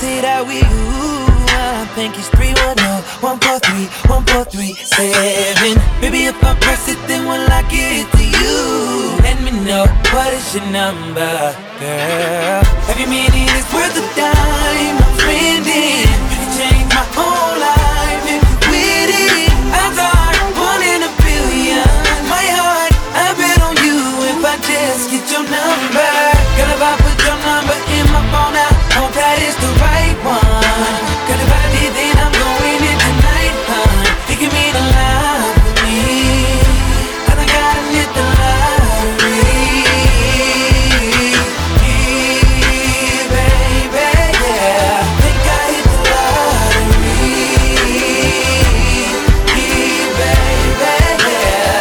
it out with you. I think it's 310-143-1437. Baby, if I press it, then will I get to you? Let me know, what is your number, girl? Every minute is worth a dime I'm spending. You can change my whole life if you with it. Odds are 1 in a billion. My heart, I bet on you if I just get your number. Girl, if I put your number in my phone, I hope that it's the right one. Girl, if I did, then I'm going in tonight, huh? It can mean a lot for me, 'cause I gotta hit the lottery. Yeah, baby, yeah. Think I hit the lottery. Yeah, baby, yeah.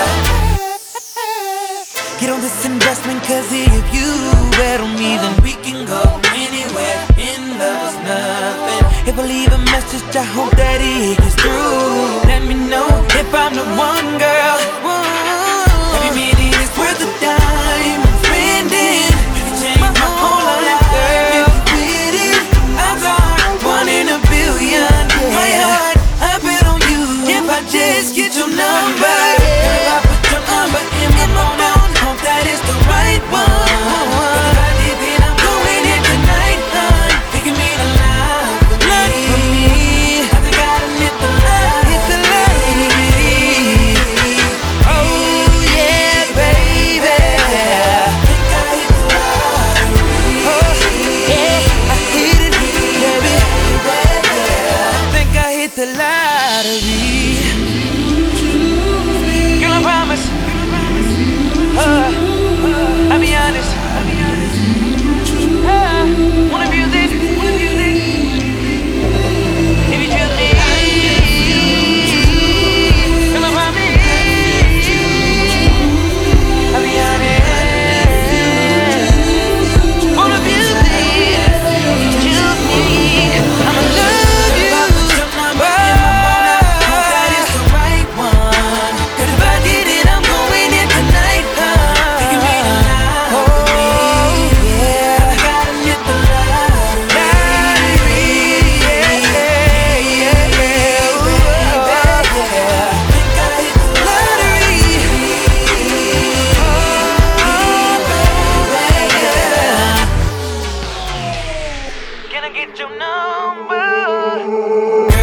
Get on this investment, 'cause if you bet on me, then we can go anywhere. In love is nothing. If I leave a message, I hope that it gets through. Let me know if I'm the one, girl. Every minute is worth a dime I'm spending. You can change my whole life, girl. If you with it, odds are 1 in a billion. My heart, I bet on you if I just get your number. If I put your number in my phone, I hope that it's the right one. If I did, then I'm going in tonight, huh? It can mean a lot for me. I think I done hit the lottery. Oh yeah, baby. I think I hit the lottery. Oh yeah, I hit it, baby. I think I hit the lottery. Girl, I promise. I'll be honest. One of you did. If you choose me, girl, I promise. I'll be honest. One of you did. If you choose me, I'ma love you. Hope that it's the right one. 'Cause if I did it, I'm going in tonight, huh? It can mean a lot for me. Yeah, I gotta hit the lottery. Yeah, yeah, yeah. Think I hit the lottery. Oh, baby. Can I get your number?